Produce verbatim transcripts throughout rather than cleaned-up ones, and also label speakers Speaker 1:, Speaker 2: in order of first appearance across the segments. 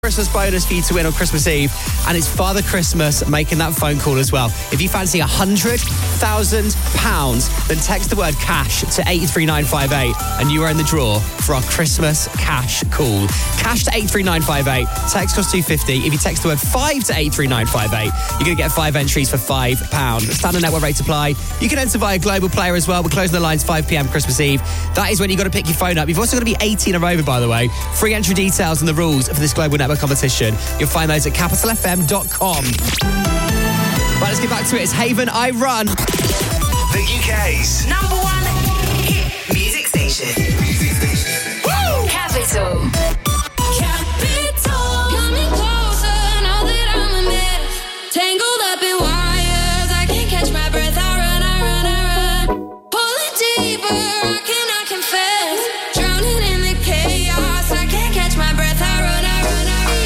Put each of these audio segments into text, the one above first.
Speaker 1: Christmas bonus for you to win on Christmas Eve, and it's Father Christmas making that phone call as well. If you fancy one hundred thousand pounds, then text the word cash to eight three nine five eight and you are in the draw for our Christmas cash call. Cash to eight three nine five eight, text costs two fifty. If you text the word five to eight three nine five eight, you're going to get five entries for five pounds. Standard network rates apply. You can enter via Global Player as well. We're closing the lines five p.m. Christmas Eve. That is when you've got to pick your phone up. You've also got to be eighteen or over, by the way. Free entry details and the rules for this Global Network competition. You'll find those at capital f m dot com. Right, let's get back to it. It's Haven, I Run.
Speaker 2: The U K's
Speaker 3: number one hit music station. Woo! Capital. Capital.
Speaker 4: Coming closer, now that I'm a mess. Tangled up in wires, I can't catch my breath. I run, I run, I run. Pulling deeper, I cannot confess. Drowning in the chaos, I can't catch my breath. I run, I run, I run.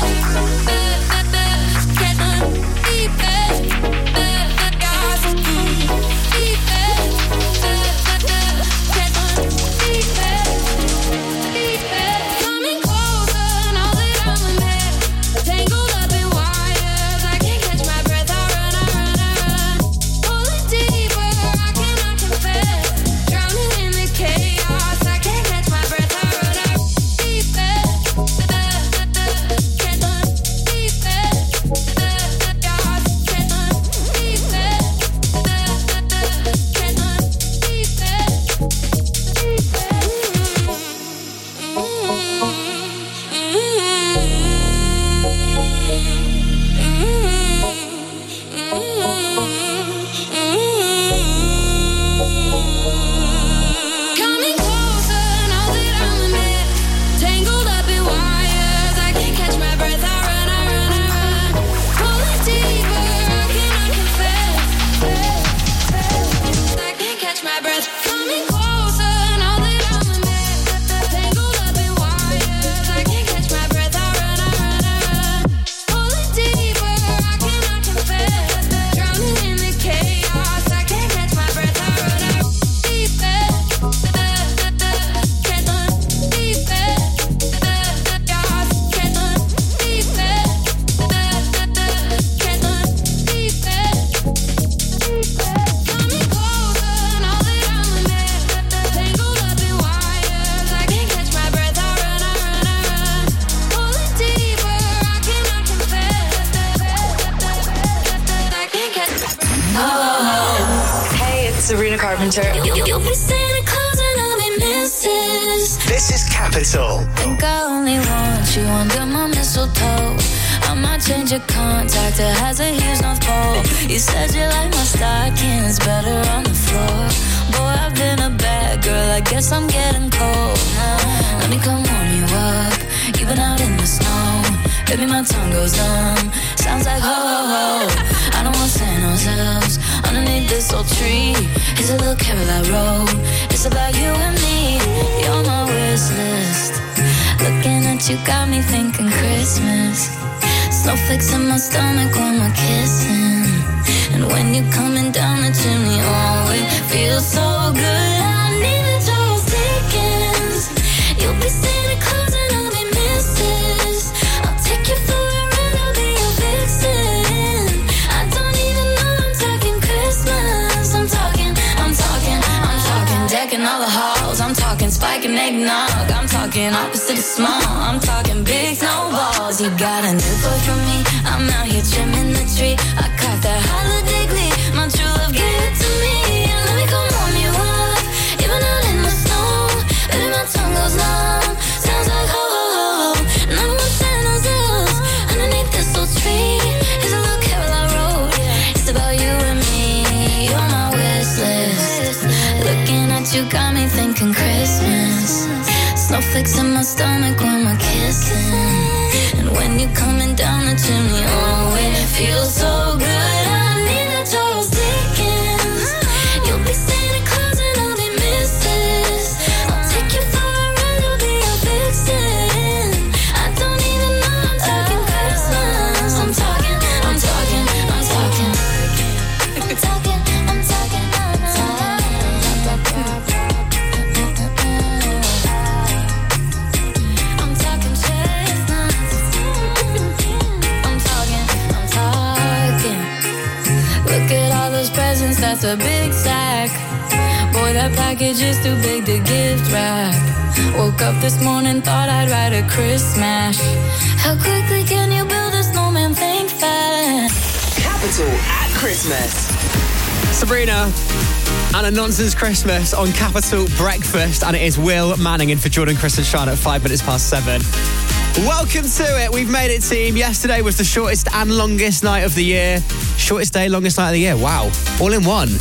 Speaker 2: This is Capital.
Speaker 4: Think I only want you under my mistletoe. I might change your contact, it has a huge North Pole. You said you like my stockings better on the floor. Boy, I've been a bad girl, I guess I'm getting cold now. Let me come warm you up, you've been out in the snow. Baby, my tongue goes numb, sounds like ho ho ho. I don't want Santa's elves underneath this old tree. It's a little carol I wrote, it's about you and me. You're on my wish list, looking at you got me thinking Christmas. Snowflakes in my stomach when we're kissing, and when you're coming down the chimney, oh, it feels so good. I need a Charles Dickens. You'll be Santa Claus and I'll be Missus I'll take you for a ride, I'll be your vixen. I don't even know I'm talking Christmas. I'm talking, I'm talking, I'm talking decking all the halls. I'm talking spiking eggnog. I'm talking opposite of small. I'm talking big snowballs. You got a new boy from me. I'm out here trimming the tree. I caught that holiday glee. My true love gave it to me. And let me come warm you up, even out in the snow. Baby, my tongue goes numb, sounds like ho ho ho. And I'm with Santa's elves underneath this old tree. Here's a little carol I wrote, it's about you and me. You're my wish list, looking at you got me thinking Christmas. Snowflakes in my stomach when we're kissing, and when you're coming down the chimney, oh, it feels so good. I need a Charles Dickens. You'll be Santa Claus and I'll be Missus I'll take you for a ride, I'll be your vixen. I don't even know I'm talking Christmas. I'm talking, I'm talking, I'm talking, I'm talking, I'm talking, I'm talking. I'm talking chestnuts. just a big sack. Boy, that package is too big to gift wrap. Woke up this morning, thought I'd write a Christmas. How quickly can you build a snowman? Think fast.
Speaker 3: Capital at Christmas.
Speaker 1: Sabrina and a Nonsense Christmas on Capital Breakfast, and it is Will Manning in for Jordan, Chris and Sean at five minutes past seven. Welcome to it. We've made it, team. Yesterday was the shortest and longest night of the year. Shortest day, longest night of the year. Wow. All in one.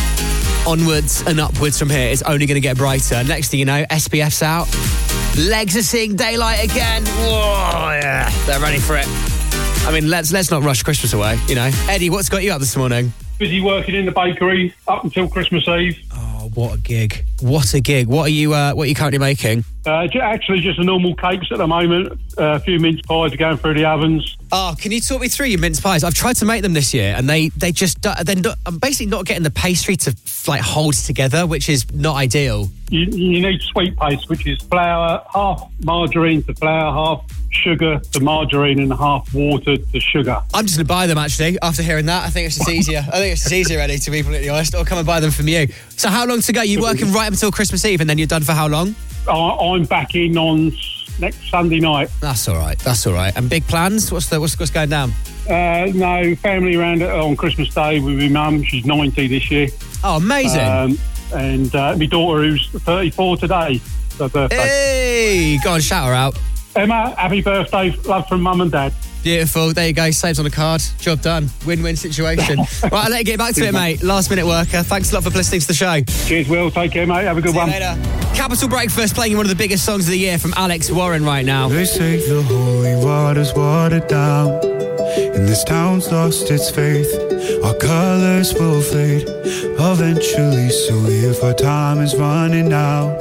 Speaker 1: Onwards and upwards from here. It's only going to get brighter. Next thing you know, S P F's out. Legs are seeing daylight again. Whoa, yeah. They're ready for it. I mean, let's let's not rush Christmas away, you know. Eddie, what's got you up this morning?
Speaker 5: Busy working in the bakery up until Christmas Eve.
Speaker 1: Oh, what a gig. What a gig. What are you uh, what are you currently making?
Speaker 5: Uh, actually, just a normal cakes at the moment. Uh, a few mince pies are going through the ovens.
Speaker 1: Oh, can you talk me through your mince pies? I've tried to make them this year, and they they just they're not, I'm basically not getting the pastry to like hold together, which is not ideal.
Speaker 5: You, you need sweet paste, which is flour, half margarine to flour, half sugar to margarine, and half water to sugar.
Speaker 1: I'm just going to buy them, actually, after hearing that. I think it's just easier. I think it's just easier, Eddie, to be completely honest. Or come and buy them from you. So how long to go? You working right until Christmas Eve, and then you're done for how long?
Speaker 5: I'm back in on next Sunday night.
Speaker 1: That's all right. That's all right. And big plans? What's the what's, what's going down?
Speaker 5: Uh, no, family around on Christmas Day with my mum. She's ninety this year.
Speaker 1: Oh, amazing.
Speaker 5: Um, and uh, my daughter, who's thirty-four today, her birthday.
Speaker 1: Hey, go on, shout her out.
Speaker 5: Emma, happy birthday. Love from mum and dad.
Speaker 1: Beautiful. There you go. Saves on a card. Job done. Win-win situation. Right, I'll let you get back to it, mate. Last minute worker. Thanks a lot for listening to the show.
Speaker 5: Cheers, Will. Take care, mate. Have a good
Speaker 1: See
Speaker 5: one.
Speaker 1: you later. Capital Breakfast playing one of the biggest songs of the year from Alex Warren right now.
Speaker 6: They say the holy water's watered down, and this town's lost its faith. Our colours will fade eventually, so if our time is running out,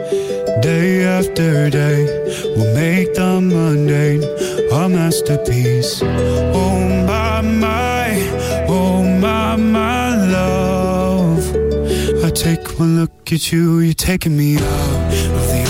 Speaker 6: day after day, we'll make the mundane our masterpiece. Oh my, my, oh my, my love. I take one look at you, you're taking me out of the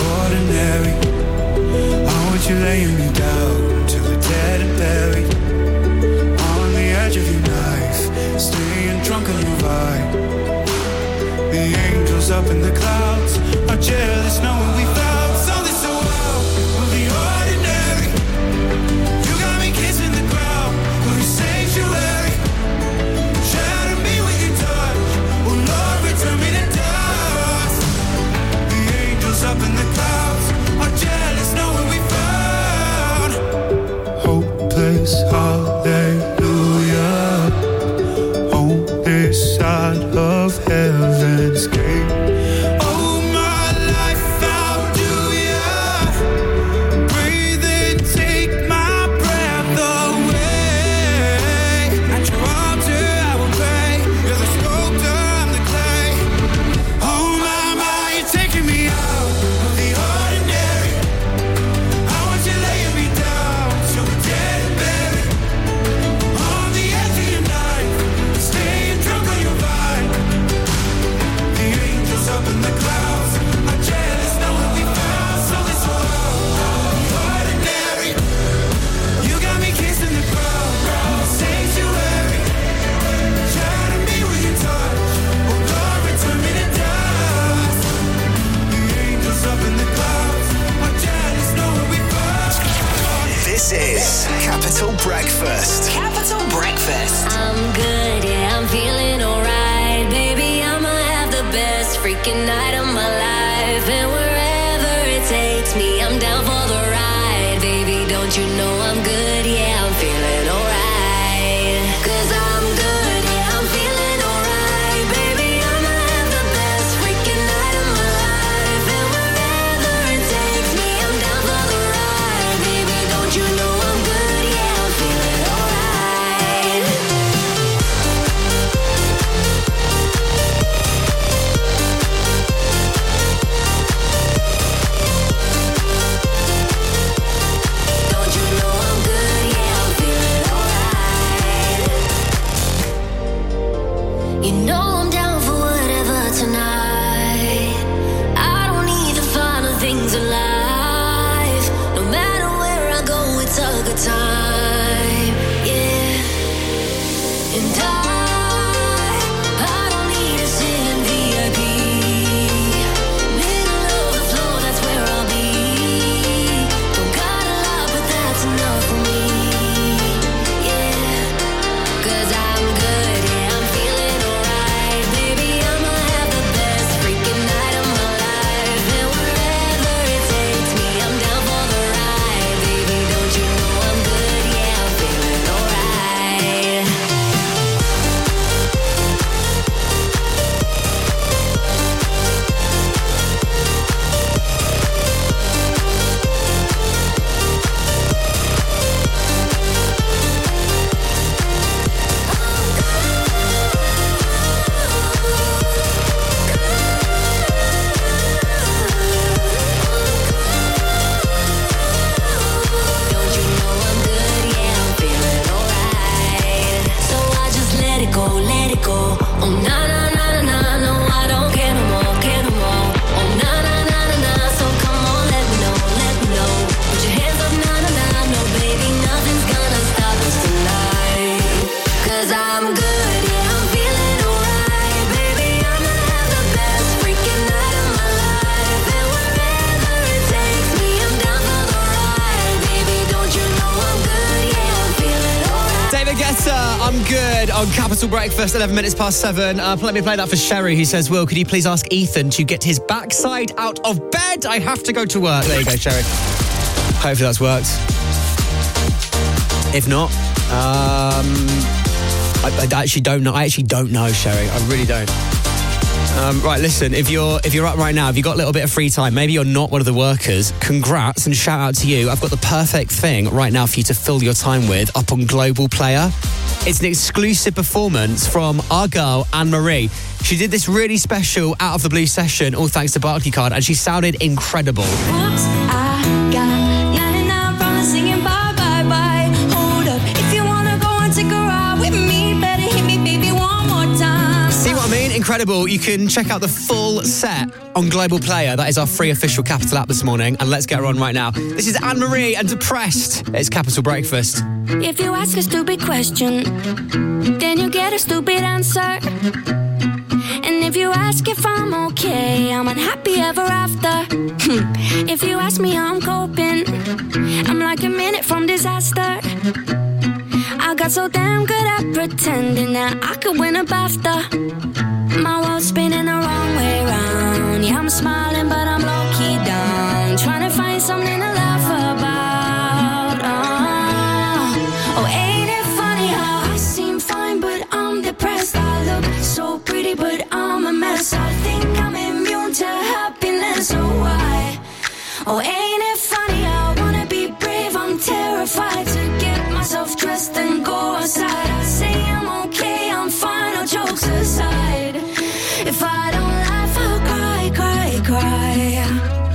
Speaker 6: ordinary. I want you laying me down till we're dead and buried, on the edge of your knife, staying drunk on your vibe. The angels up in the clouds are jealous knowing we found something so out of the ordinary. You got me kissing the ground, we're a sanctuary. Shatter me with your touch, oh Lord, return me to dust. The angels up in the clouds are jealous knowing we found hopeless hallelujah on this side of heaven's gate.
Speaker 2: This is Capital Breakfast.
Speaker 3: Capital Breakfast.
Speaker 4: I'm good, yeah, I'm feeling alright. Baby, I'ma have the best freaking night of my life. And wherever it takes me, I'm down for the ride. Baby, don't you know I'm good, yeah, I'm feeling alright. Cause I'm good, yeah, I'm feeling alright. Baby, I'ma have the best freaking night of my life. And wherever it takes me, I'm down for the ride. Baby, don't you know I'm good, yeah, I'm feeling alright. Don't you know I'm good? enough for me. Yeah, 'cause I'm good, yeah, I'm feeling alright. Baby, I'ma have the best freaking night of my life. And wherever it takes me, I'm down for the ride. Baby, don't you know I'm good, yeah, I'm feeling alright. Don't you know I'm good? Yeah, I'm feeling alright. So I just let it go, let it go. Oh na na na na na, no I don't care no more, care no more. Oh na na na na na, so come on, let me know, let me know. Put your hands up, na na na, no baby, nothing's gonna stop us tonight. 'Cause I'm good, yeah, I'm feeling alright. Baby, I'ma have the best freaking night of my life. And wherever it takes me, I'm down for the ride. Baby, don't you know I'm good? Yeah, I'm feeling alright.
Speaker 1: David Guetta, I'm good on Capital Breakfast, eleven minutes past seven. Uh, let me play that for Sherry, who says, Will, could you please ask Ethan to get his backside out of bed? I have to go to work. There you go, Sherry. Hopefully that's worked. If not, um, I, I actually don't know. I actually don't know, Sherry. I really don't. Um, right, listen, if you're if you're up right now, if you've got a little bit of free time, maybe you're not one of the workers, congrats and shout out to you. I've got the perfect thing right now for you to fill your time with up on Global Player. It's an exclusive performance from our girl, Anne-Marie. She did this really special Out of the Blue session, all thanks to Barclaycard, and she sounded incredible.
Speaker 4: Whoops, I got ninety-nine from singing bye, bye, bye. Hold up, if you wanna go and take a ride with me, better hit me, baby, one more time.
Speaker 1: See what I mean? Incredible. You can check out the full set on Global Player. That is our free official Capital app this morning. And let's get her on right now. This is Anne-Marie and Depressed. It's Capital Breakfast.
Speaker 4: If you ask a stupid question, then you get a stupid answer. And if you ask if I'm okay, I'm unhappy ever after. If you ask me how I'm coping, I'm like a minute from disaster. I got so damn good at pretending that I could win a BAFTA. My world's spinning the wrong way round. Yeah, I'm smiling, but I'm low-key down. Trying to find something to laugh about. Oh, oh, ain't it funny how I seem fine, but I'm depressed. I look so pretty, but I'm a mess. I think I'm immune to happiness. Oh, why? Oh, ain't it funny how I wanna be brave? I'm terrified to get myself dressed and go outside. I say I'm okay, I'm fine, no jokes aside. If I don't laugh, I'll cry, cry, cry.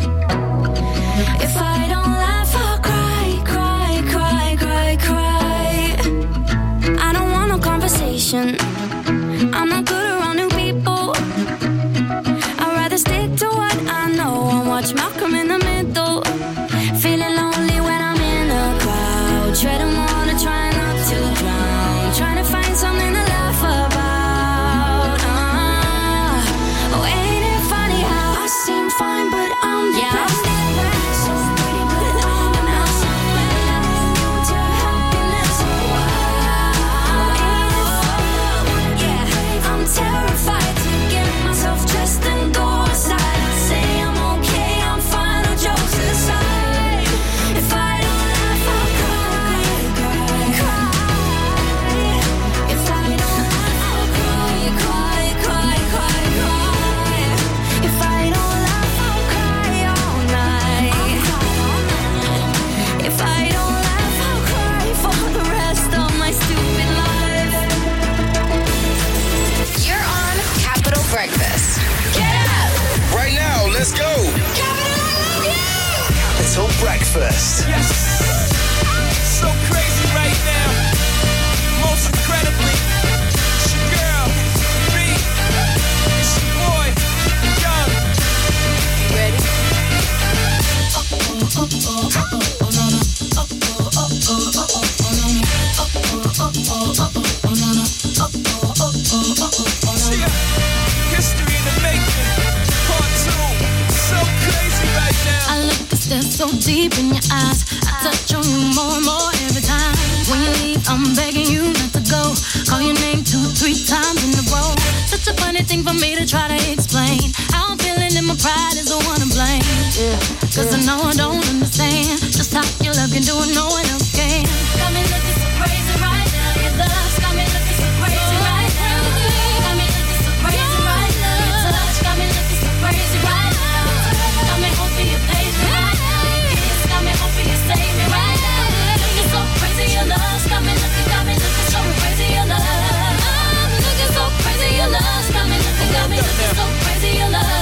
Speaker 4: If I don't laugh, I'll cry, cry, cry, cry, cry. I don't want no conversation. I'm not good around new people. I'd rather stick to what I know and watch Malcolm in the Middle. Feeling lonely when I'm in a crowd. deep in your eyes. I touch on you more and more every time. When you leave, I'm begging you not to go. Call your name two, three times in a row. Such a funny thing for me to try to explain. How I'm feeling and my pride is the one to blame. Yeah, cause I know I don't understand just how your love can do it, no one else can. Got me looking so crazy right now. Your love's got me looking so crazy right now. Got me looking so crazy right now. Your touch got me looking so crazy right now. Got me hoping you page me right now. Your kiss got me hoping you save me right now. Looking so crazy, your love's got me looking, got me looking so crazy, your love. I'm looking so crazy, your love's got me looking, got me looking so crazy, your love.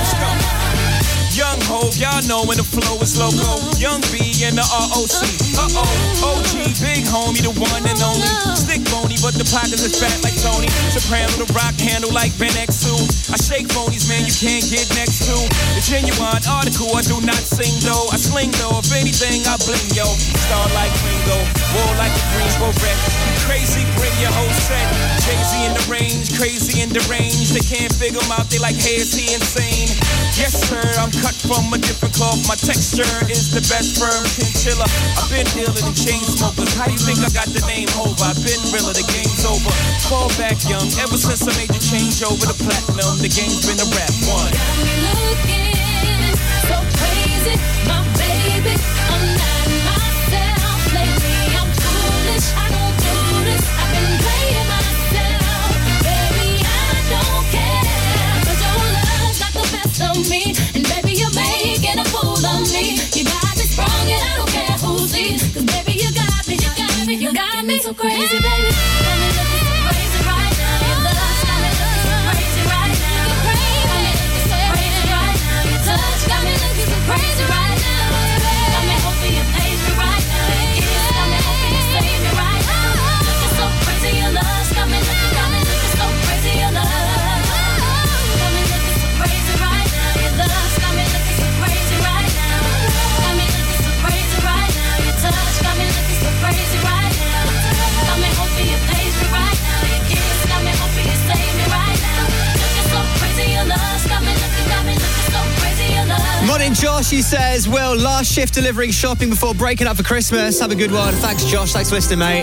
Speaker 7: Young Hov, y'all know when the flow is loco. Young B and the R O C. Uh-oh, O G, big homie, the one and only. Stick bony, but the pockets are fat like Tony. Soprano, the rock handle like Ben X two. I shake phonies, man, you can't get next to. The genuine article, I do not sing though. I sling though, if anything, I bling, yo. Star like Ringo, war like a Greensboro wreck. Crazy, bring your whole set. Jay-Z in the range, crazy in the range. They can't figure him out, they like, hey, is he insane? Yes, sir, I'm cut from a different cloth. My texture is the best firm chinchilla. I've been dealing in chain smokers. How you think I got the name Hov? I've been realer, the game's over. Fall back young, ever since I made the change over to platinum. The game's been a rap one.
Speaker 4: Got me looking so crazy, my baby. I'm not myself lately. I'm foolish, I don't do this. I've been playing myself, baby. I don't care, 'cause your love's got the best of me. And baby, you're making a fool of me. You got me sprung and I don't care who sees. 'Cause baby, you got me, you got me, you got me so crazy, baby. Got me looking so crazy right now. Your love's got me looking so crazy right now. Got me looking so crazy right now. Your touch got me looking so crazy right now. Got me hoping you page me right now. Your kiss got me hoping you save me right now. Looking so crazy, your love's got me looking, got me looking so crazy, your love. Got me looking so crazy right now. Your love's got me looking so crazy right now. Got me looking so crazy right now. Your touch got me looking so crazy right now. Got me hoping you page me right now. Your kiss got me hoping you save me right now. Looking so crazy, your love's got me looking, got me looking so crazy, your love.
Speaker 1: Morning, Josh. He says, Will, last shift delivering shopping before breaking up for Christmas. Have a good one. Thanks, Josh. Thanks for listening, mate.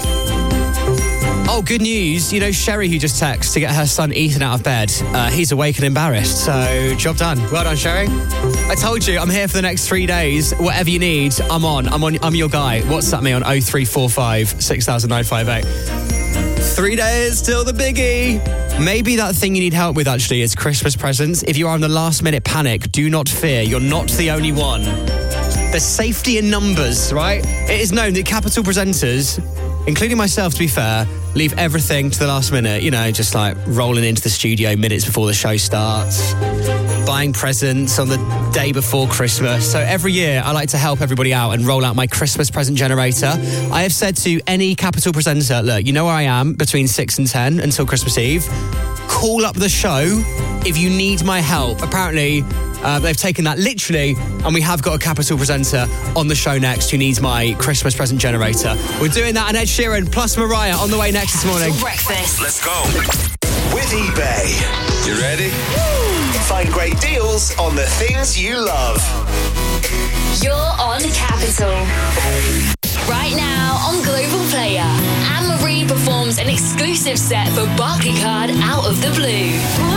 Speaker 1: Oh, good news. You know, Sherry, who just texted to get her son Ethan out of bed, uh, he's awake and embarrassed. So, job done. Well done, Sherry. I told you, I'm here for the next three days. Whatever you need, I'm on. I'm on. I'm your guy. WhatsApp me on oh three four five, six thousand nine five eight. Three days till the biggie. Maybe that thing you need help with, actually, is Christmas presents. If you are in the last minute panic, do not fear. You're not the only one. There's safety in numbers, right? It is known that Capital presenters, including myself, to be fair, leave everything to the last minute. You know, just like rolling into the studio minutes before the show starts, buying presents on the day before Christmas. So every year, I like to help everybody out and roll out my Christmas present generator. I have said to any Capital presenter, look, you know where I am between six and ten until Christmas Eve. Call up the show if you need my help. Apparently, uh, they've taken that literally, and we have got a Capital presenter on the show next who needs my Christmas present generator. We're doing that, and Ed Sheeran plus Mariah on the way next this morning.
Speaker 3: Breakfast.
Speaker 2: Let's go. With eBay.
Speaker 8: You ready?
Speaker 2: Find great deals on the things you love.
Speaker 9: You're on Capital. Right now on Global Player, Anne-Marie performs an exclusive set for Barclaycard Out of the Blue.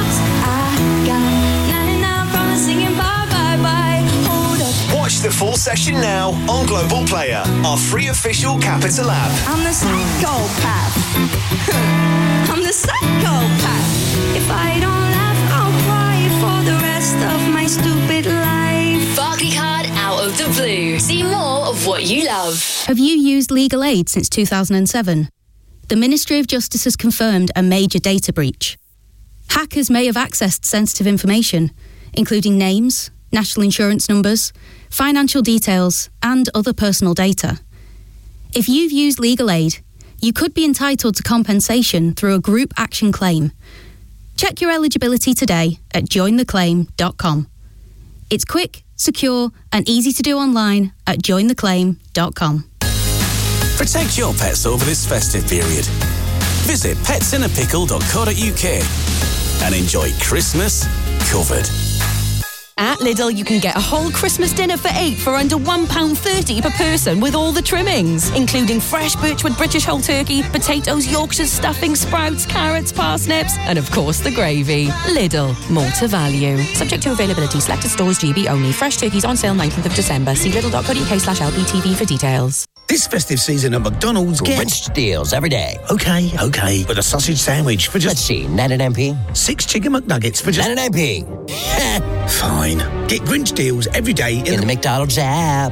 Speaker 2: Watch the full session now on Global Player, our free official Capital app.
Speaker 10: I'm the psychopath. I'm the psychopath. If I don't laugh, I'll cry for the rest of my stupid life.
Speaker 9: Barclaycard Out of the Blue. See more of what you love.
Speaker 11: Have you used legal aid since two thousand seven? The Ministry of Justice has confirmed a major data breach. Hackers may have accessed sensitive information, including names, national insurance numbers, financial details, and other personal data. If you've used legal aid, you could be entitled to compensation through a group action claim. Check your eligibility today at join the claim dot com. It's quick, secure, and easy to do online at join the claim dot com.
Speaker 12: Protect your pets over this festive period. Visit pets in a pickle dot co dot uk and enjoy Christmas covered.
Speaker 8: At Lidl, you can get a whole Christmas dinner for eight for under one pound thirty per person with all the trimmings, including fresh Birchwood British whole turkey, potatoes, Yorkshire stuffing, sprouts, carrots, parsnips, and of course the gravy. Lidl, more to value. Subject to availability, selected stores, G B only. Fresh turkeys on sale nineteenth of December. See lidl.co.uk slash LPTV for details.
Speaker 13: This festive season at McDonald's, get
Speaker 14: rich deals every day.
Speaker 13: Okay, okay. With a sausage sandwich for just...
Speaker 14: Let's see, ninety-nine p.
Speaker 13: Six chicken McNuggets for just...
Speaker 14: ninety-nine p.
Speaker 13: Fine. Get Grinch deals every day in,
Speaker 14: in the... the McDonald's app.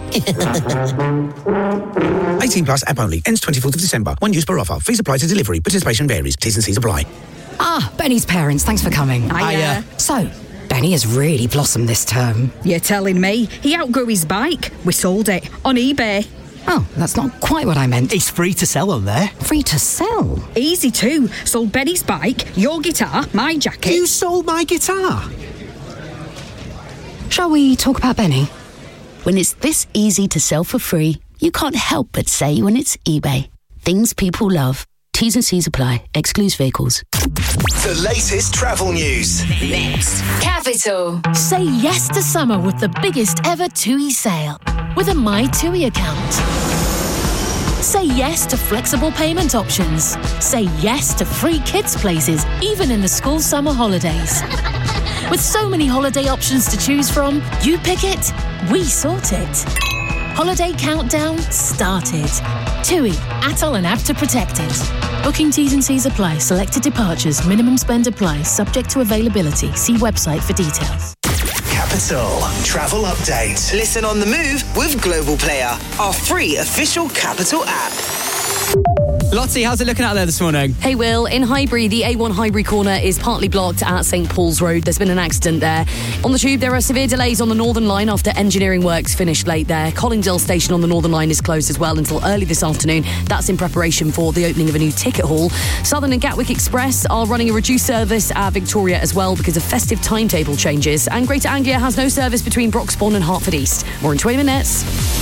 Speaker 13: eighteen plus app only. Ends twenty-fourth of December. One use per offer. Fees apply to delivery. Participation varies. T's and C's apply.
Speaker 15: Ah, Benny's parents. Thanks for coming.
Speaker 10: Hiya.
Speaker 15: So... Benny has really blossomed this term.
Speaker 10: You're telling me? He outgrew his bike. We sold it on eBay.
Speaker 15: Oh, that's not quite what I meant.
Speaker 16: It's free to sell on there.
Speaker 15: Free to sell?
Speaker 10: Easy too. Sold Benny's bike, your guitar, my jacket.
Speaker 16: You sold my guitar?
Speaker 15: Shall we talk about Benny?
Speaker 17: When it's this easy to sell for free, you can't help but say when it's eBay. Things people love. T's and C's apply. Excludes vehicles.
Speaker 2: The latest travel news.
Speaker 9: Next. Capital.
Speaker 18: Say yes to summer with the biggest ever TUI sale with a My TUI account. Say yes to flexible payment options. Say yes to free kids' places, even in the school summer holidays. With so many holiday options to choose from, you pick it, we sort it. Holiday countdown started. TUI, Atoll and app to protect it. Booking T's and C's apply. Selected departures. Minimum spend apply. Subject to availability. See website for details.
Speaker 2: Capital Travel Update.
Speaker 3: Listen on the move with Global Player, our free official Capital app.
Speaker 1: Lottie, how's it looking out there this morning?
Speaker 19: Hey Will, in Highbury, the A one Highbury corner is partly blocked at St Paul's Road. There's been an accident there. On the tube, there are severe delays on the Northern Line after engineering works finished late there. Colindale station on the Northern Line is closed as well until early this afternoon. That's in preparation for the opening of a new ticket hall. Southern and Gatwick Express are running a reduced service at Victoria as well because of festive timetable changes. And Greater Anglia has no service between Broxbourne and Hertford East. More in twenty minutes.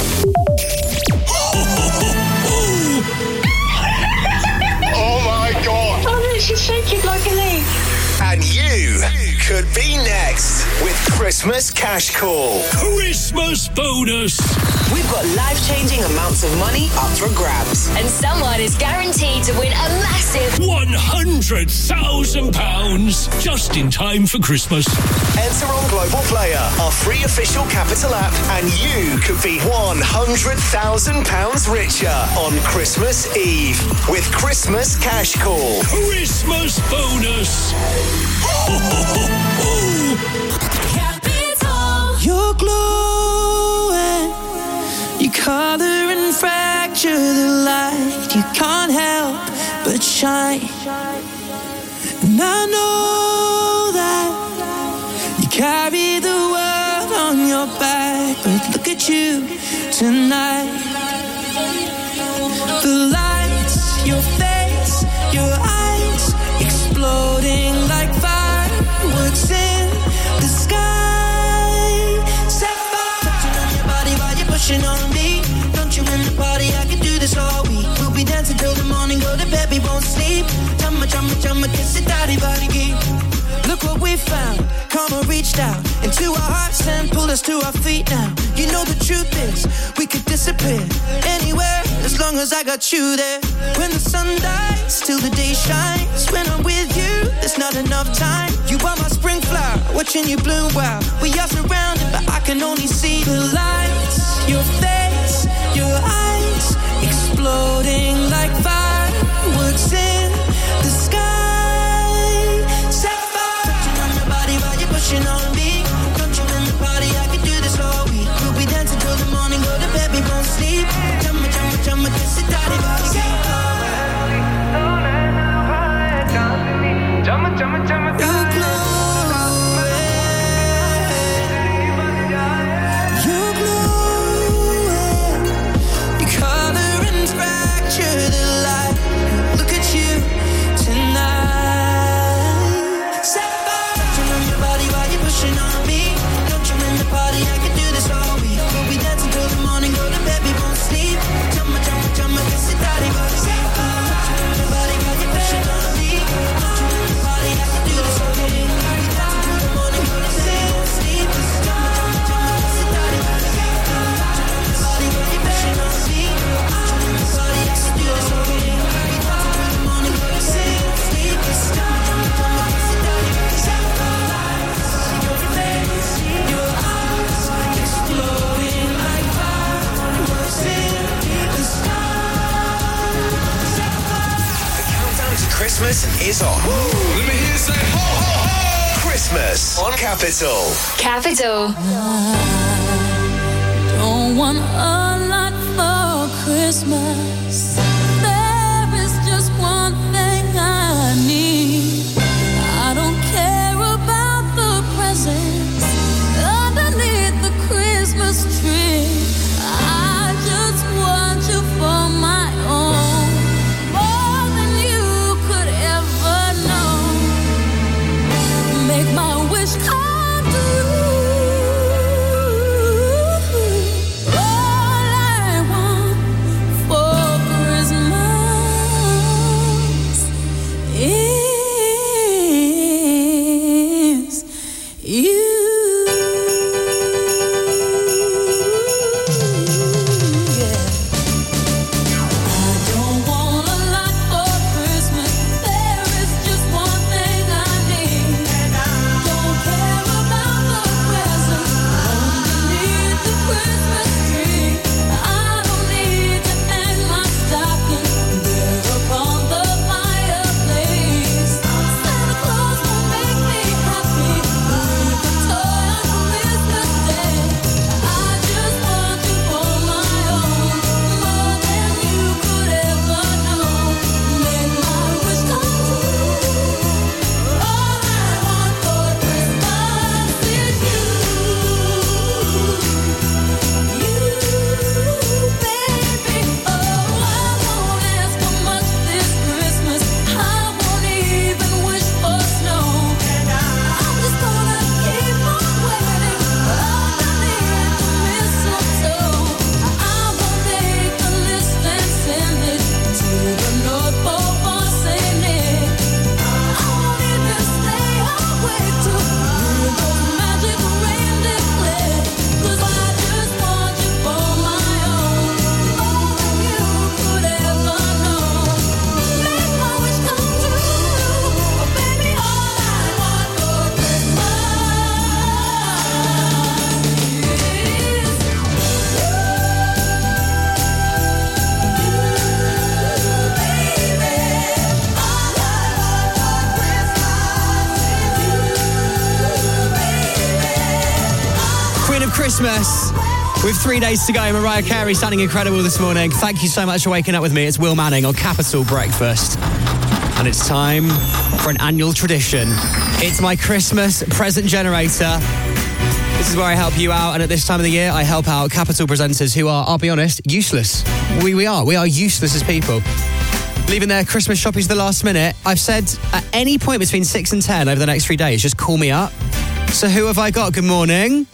Speaker 10: She's shaking like a leaf.
Speaker 2: And you could be next with Christmas Cash Call.
Speaker 12: Christmas bonus.
Speaker 3: We've got life-changing amounts of money up for grabs.
Speaker 9: And someone is guaranteed to win a massive
Speaker 12: one hundred thousand pounds just in time for Christmas.
Speaker 2: Enter on Global Player, our free official Capital app, and you could be one hundred thousand pounds richer on Christmas Eve with Christmas Cash Call.
Speaker 12: Christmas bonus.
Speaker 6: Capital. You're glowing. You color and fracture the light. You can't help but shine. And I know that you carry the world on your back. But look at you tonight. The lights, your face, your eyes, exploding like fireworks in the sky. Set fire. Touching on your body while you're pushing on me. Don't you in the party? I can do this all week. We'll be dancing till the morning, go to bed, we won't sleep. Chumma, chumma, chumma, kiss it, daddy, body, geek. Look what we found. Karma reached out into our hearts and pulled us to our feet now. You know the truth is, we could disappear anywhere as long as I got you there. When the sun dies, till the day shines. When I'm with you, there's not enough time. You are my spring flower, watching you bloom wild. We are surrounded, but I can only see the lights. Your face, your eyes, exploding like fireworks in the sky. Pushing on me, don't you in the party? I can do this all week. We'll be dancing till the morning, go to bed, we won't sleep. Jumma, jumma, jumma, kiss it, daddy, body. Jumma, jumma, jumma, you're glowing. You're glowing. Your color and fracture
Speaker 2: Christmas is on. Let me hear you say ho, ho, ho! Christmas on Capital.
Speaker 9: Capital.
Speaker 4: Don't want a lot for Christmas. There is just one thing I need. I don't care about the presents underneath the Christmas tree. I just want you for my own, more than you could ever know. Make my wish come true.
Speaker 1: Christmas. With three days to go, Mariah Carey sounding incredible this morning. Thank you so much for waking up with me. It's Will Manning on Capital Breakfast. And it's time for an annual tradition. It's my Christmas present generator. This is where I help you out, and at this time of the year, I help out Capital presenters who are, I'll be honest, useless. We, we are. We are useless as people. Leaving their Christmas shoppies to the last minute. I've said at any point between six and ten over the next three days, just call me up. So who have I got? Good morning.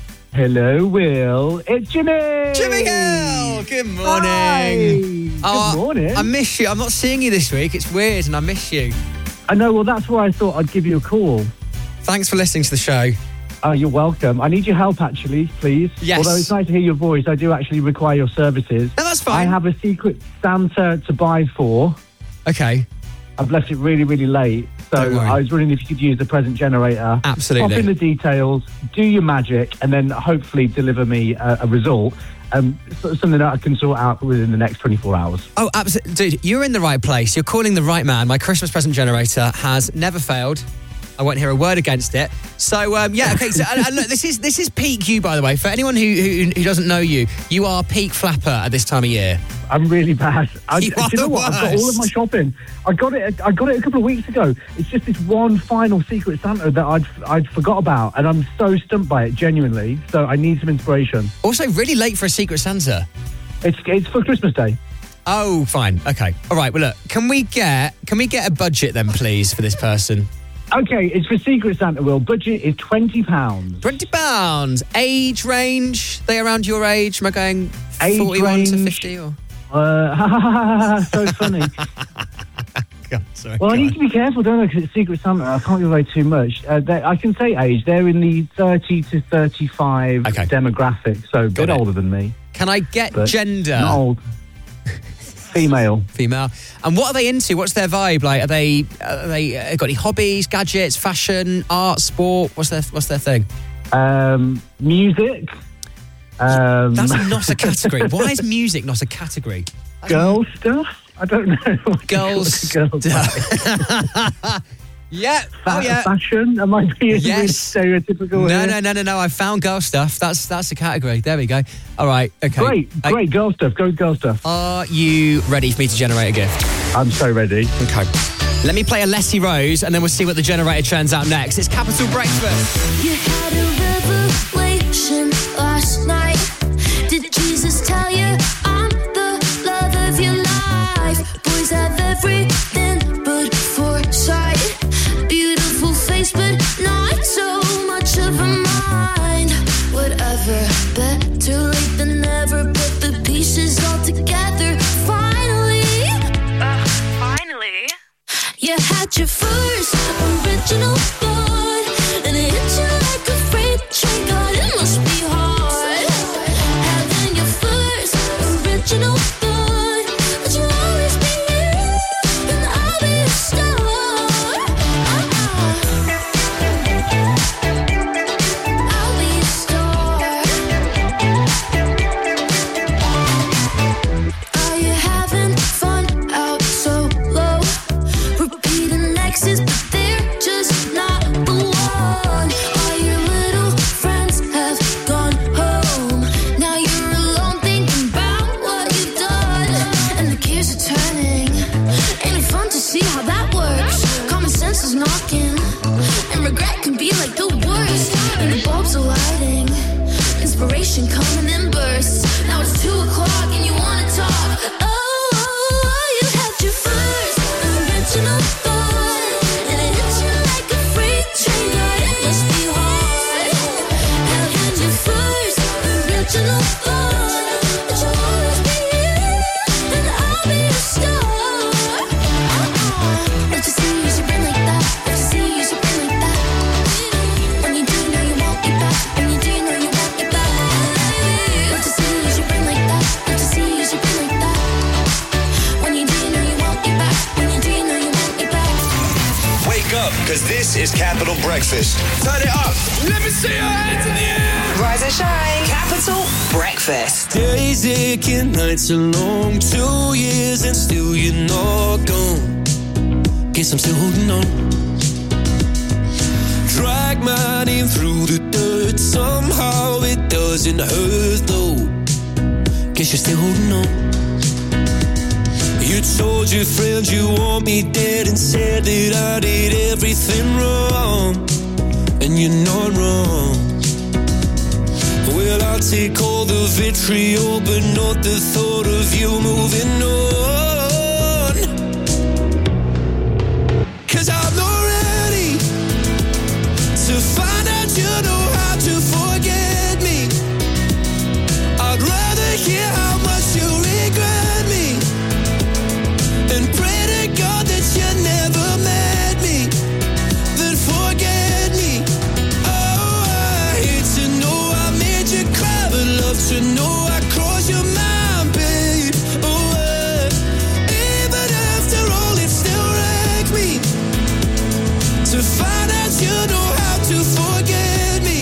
Speaker 20: Hello, Will. It's Jimmy.
Speaker 1: Jimmy Hill. Good morning.
Speaker 20: Hi.
Speaker 1: Oh,
Speaker 20: Good morning.
Speaker 1: I miss you. I'm not seeing you this week. It's weird, and I miss you.
Speaker 20: I know. Well, that's why I thought I'd give you a call.
Speaker 1: Thanks for listening to the show.
Speaker 20: Oh, you're welcome. I need your help, actually, please.
Speaker 1: Yes.
Speaker 20: Although it's nice to hear your voice, I do actually require your services.
Speaker 1: No, that's fine.
Speaker 20: I have a secret Santa to buy for.
Speaker 1: Okay.
Speaker 20: I've left it really, really late. So I was wondering if you could use the present generator.
Speaker 1: Absolutely.
Speaker 20: Pop in the details, do your magic, and then hopefully deliver me a, a result. Um, so- something that I can sort out within the next twenty-four hours.
Speaker 1: Oh, absolutely. Dude, you're in the right place. You're calling the right man. My Christmas present generator has never failed. I won't hear a word against it. So, um, yeah, okay. So, and, and look, this is this is peak you, by the way. For anyone who, who who doesn't know you, you are peak flapper at this time of year.
Speaker 20: I'm really bad. I,
Speaker 1: You
Speaker 20: do
Speaker 1: are
Speaker 20: you know
Speaker 1: the
Speaker 20: what? I've got all of my
Speaker 1: worst.
Speaker 20: shopping. I got it. I got it a couple of weeks ago. It's just this one final secret Santa that I'd I'd forgot about, and I'm so stumped by it. Genuinely. So I need some inspiration.
Speaker 1: Also, really late for a Secret Santa.
Speaker 20: It's it's for Christmas Day.
Speaker 1: Oh, fine. Okay. All right. Well, look. Can we get can we get a budget then, please, for this person?
Speaker 20: Okay, it's for Secret Santa, Will. Budget is twenty pounds.
Speaker 1: Twenty pounds. Age range? They around your age? Am I going
Speaker 20: Age
Speaker 1: forty-one to
Speaker 20: range?
Speaker 1: fifty or?
Speaker 20: Uh, so funny.
Speaker 1: God, sorry.
Speaker 20: Well, I
Speaker 1: God.
Speaker 20: need to be careful, don't I? Because it's Secret Santa. I can't give away too much. Uh, they- I can say age. They're in the thirty to thirty-five
Speaker 1: Okay.
Speaker 20: demographic, so a bit
Speaker 1: it.
Speaker 20: older than me.
Speaker 1: Can I get
Speaker 20: But
Speaker 1: gender?
Speaker 20: Not old. Female.
Speaker 1: Female. And what are they into? What's their vibe? Like, are they are they uh, got any hobbies, gadgets, fashion, art, sport? What's their What's their thing?
Speaker 20: Um, music. Um,
Speaker 1: That's not a category. Why is music not a category?
Speaker 20: girl stuff. I don't know.
Speaker 1: Girls.
Speaker 20: Girls.
Speaker 1: Yeah. Oh, yeah.
Speaker 20: Fashion? Am I being
Speaker 1: Yes.
Speaker 20: really stereotypical?
Speaker 1: No,
Speaker 20: here?
Speaker 1: no, no, no, no. I found girl stuff. That's that's the category. There we go. All right. Okay.
Speaker 20: Great,
Speaker 1: Uh,
Speaker 20: great. Girl stuff. Go girl stuff.
Speaker 1: Are you ready for me to generate a gift?
Speaker 20: I'm so ready.
Speaker 1: Okay. Let me play a Leslie Rose, and then we'll see what the generator churns out next. It's Capital Breakfast.
Speaker 4: You had a revelation last night. Did Jesus tell you I'm the love of your life? Boys have everything but foresight. Beautiful face, but not so much of a mind. Whatever, better late than never. Put the pieces all together. Finally, uh, finally, you had your first original thought, and it hit you like a freight train. God, it must be hard having your first original thought. But you'll always be you, and I'll be a star. I'll be a star. Are you having fun out so low? Repeating exes, but they're just not the one. All your little friends have gone home. Now you're alone thinking about what you've done, and the gears are turning. Ain't it fun to see how that works? Common sense is knocking, and regret can be like the worst. And the bulbs are lighting, inspiration coming in bursts. Now it's two o'clock and you wanna talk. Oh, you had your first original thought, and it hit you like a freight train. God, it must be hard having your first original thought. But you'll always be you, and I'll be a star. Let you see you should been like that. Let you see you should been like that. When you do, know you won't be back. When you do, know you won't be back. Let you see you should been like that. Let you see you should been like that. When you do, know you won't be back. When you do, know you won't be back.
Speaker 2: Wake up, because this is Capital Breakfast. Turn it up. Let me see your hands in the air.
Speaker 3: Rise and shine. Capital Breakfast.
Speaker 21: Days aching, nights are long. Two years and still you're not gone. Guess I'm still holding on. Drag my name through the dirt. Somehow it doesn't hurt though. Guess you're still holding on. You told your friends you want me dead and said that I did everything wrong. And you're not wrong. Well, I'll take all the vitriol, but not the thought of you moving on. 'Cause I'm not ready to find out you know how to forget me. I'd rather hear how much you regret me and pray to God that you never met me, then forget me. Oh, I hate to know I made you cry, but love to know I crossed your mind, babe. Oh, uh, even after all, it still wrecks me to find out you know how to forget me.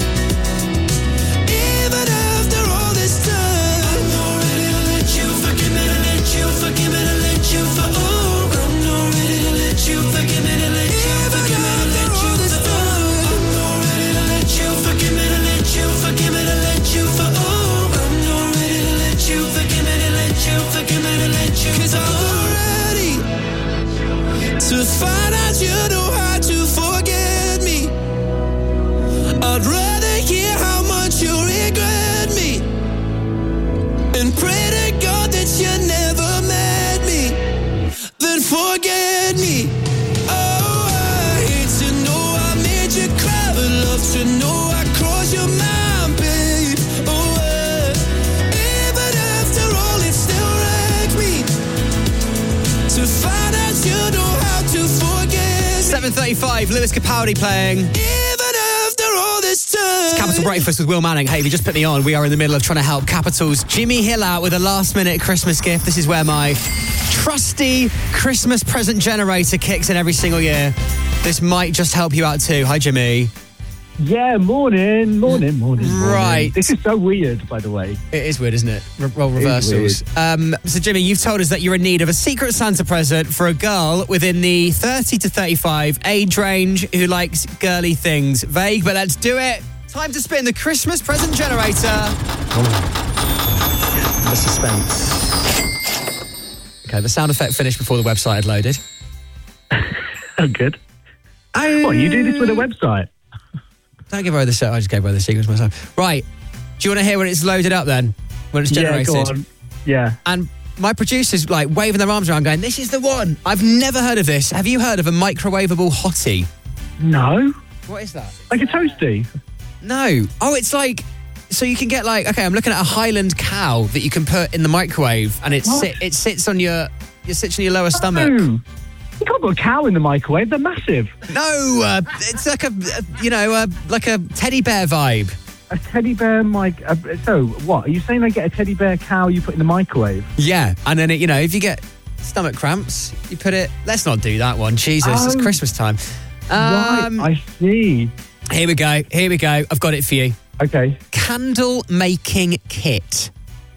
Speaker 21: Even after all this time, I'm not ready to let you forgive me, to let you forgive me, to let you for oh, I'm not ready to let you forgive me, to let you forgive me, to let you this time. I'm not ready to let you forgive me, to let you forgive me, to let you for oh, I'm not ready to let you forgive me, to let you forgive me, to let you. 'Cause I'm not ready to find out you know how to forget me. I'd rather hear how much you regret me and pray to God that you never met me, then forget me. Oh, I hate to know I made you cry, but love to know I crossed your mind, babe. Oh, uh, even after all, it still wrecks me to find out you know how to forget me.
Speaker 1: seven thirty-five, Lewis Capaldi playing.
Speaker 21: Even after all this time.
Speaker 1: It's Capital Breakfast with Will Manning. Hey, if you just put me on, we are in the middle of trying to help Capital's Jimmy Hill out with a last-minute Christmas gift. This is where my trusty Christmas present generator kicks in every single year. This might just help you out too. Hi, Jimmy.
Speaker 20: Yeah, morning, morning, morning, morning.
Speaker 1: Right.
Speaker 20: This is so weird, by the way.
Speaker 1: It is weird, isn't it? Re- role
Speaker 20: It is
Speaker 1: reversals. Um, so, Jimmy, you've told us that you're in need of a Secret Santa present for a girl within the thirty to thirty-five age range who likes girly things. Vague, but let's do it. Time to spin the Christmas present generator. Oh. The suspense. Okay, the sound effect finished before the website had loaded.
Speaker 20: Oh, good.
Speaker 1: Oh,
Speaker 20: what, you do this with a website?
Speaker 1: Don't give away the set. I just gave away the secrets myself. Right. Do you want to hear when it's loaded up then? When it's generated?
Speaker 20: Yeah, go on. Yeah.
Speaker 1: And my producer's like waving their arms around going, this is the one. I've never heard of this. Have you heard of a microwavable hottie?
Speaker 20: No.
Speaker 1: What is that?
Speaker 20: Like a toasty?
Speaker 1: No. Oh, it's like, so you can get like, okay, I'm looking at a Highland cow that you can put in the microwave and it, sit, it sits on your, it sits on your lower stomach.
Speaker 20: Oh. You can't put a cow in the microwave. They're massive.
Speaker 1: No, uh, it's like a, a you know, uh, like a teddy bear vibe.
Speaker 20: A teddy bear mic. Uh, so what? Are you saying I get a teddy bear cow you put in the microwave?
Speaker 1: Yeah, and then it, you know, if you get stomach cramps, you put it. Let's not do that one. Jesus,
Speaker 20: Oh.
Speaker 1: it's Christmas time. Um,
Speaker 20: right, I see.
Speaker 1: Here we go. Here we go. I've got it for you.
Speaker 20: Okay.
Speaker 1: Candle making kit.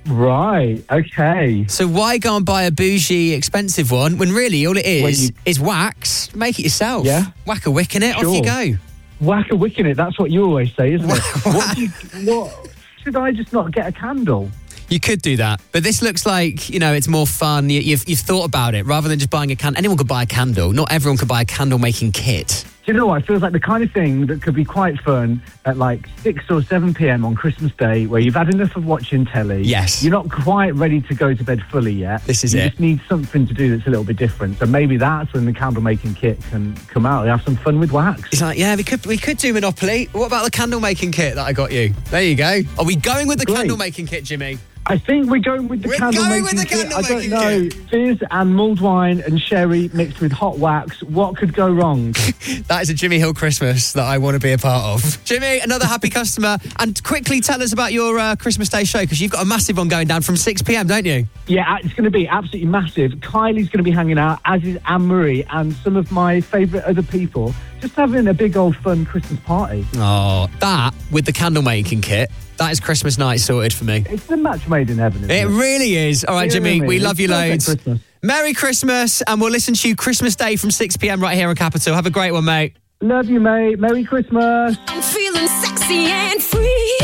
Speaker 20: Right, okay.
Speaker 1: So why go and buy a bougie, expensive one when really all it is
Speaker 20: you-
Speaker 1: is wax? Make it yourself.
Speaker 20: Yeah.
Speaker 1: Whack a wick in it.
Speaker 20: Sure.
Speaker 1: Off you go.
Speaker 20: Whack a wick in it. That's what you always say, isn't it? what, do you, what should I just not get a candle?
Speaker 1: You could do that, but this looks like, you know, it's more fun. You, you've, you've thought about it rather than just buying a candle. Anyone could buy a candle. Not everyone could buy a candle making kit.
Speaker 20: Do you know what? It feels like the kind of thing that could be quite fun at like six or seven p.m. on Christmas Day where you've had enough of watching telly.
Speaker 1: Yes.
Speaker 20: You're not quite ready to go to bed fully yet.
Speaker 1: This is
Speaker 20: you
Speaker 1: it.
Speaker 20: You just need something to do that's a little bit different. So maybe that's when the candle making kit can come out. You have some fun with wax.
Speaker 1: It's like, yeah, we could we could do Monopoly. What about the candle making kit that I got you? There you go. Are we going with the
Speaker 20: Great.
Speaker 1: candle making kit, Jimmy?
Speaker 20: I think we're going with the
Speaker 1: We're
Speaker 20: candle
Speaker 1: going
Speaker 20: making
Speaker 1: with the
Speaker 20: kit.
Speaker 1: candle
Speaker 20: I don't
Speaker 1: making
Speaker 20: know. Fizz and mulled wine and sherry mixed with hot wax. What could go wrong?
Speaker 1: That is a Jimmy Hill Christmas that I want to be a part of. Jimmy, another happy customer. And quickly tell us about your uh, Christmas Day show, because you've got a massive one going down from six p.m, don't you?
Speaker 20: Yeah, it's going to be absolutely massive. Kylie's going to be hanging out, as is Anne-Marie and some of my favourite other people. Just having a big old fun Christmas party.
Speaker 1: Oh, that with the candle making kit, that is Christmas night sorted for me.
Speaker 20: It's a match made in heaven, isn't it?
Speaker 1: It really is. All right,
Speaker 20: You know
Speaker 1: Jimmy,
Speaker 20: what I
Speaker 1: we
Speaker 20: mean?
Speaker 1: love you
Speaker 20: It's perfect
Speaker 1: loads.
Speaker 20: Christmas.
Speaker 1: Merry Christmas, and we'll listen to you Christmas Day from six p.m. right here on Capital. Have a great one, mate.
Speaker 20: Love you, mate. Merry Christmas.
Speaker 10: I'm feeling sexy and free,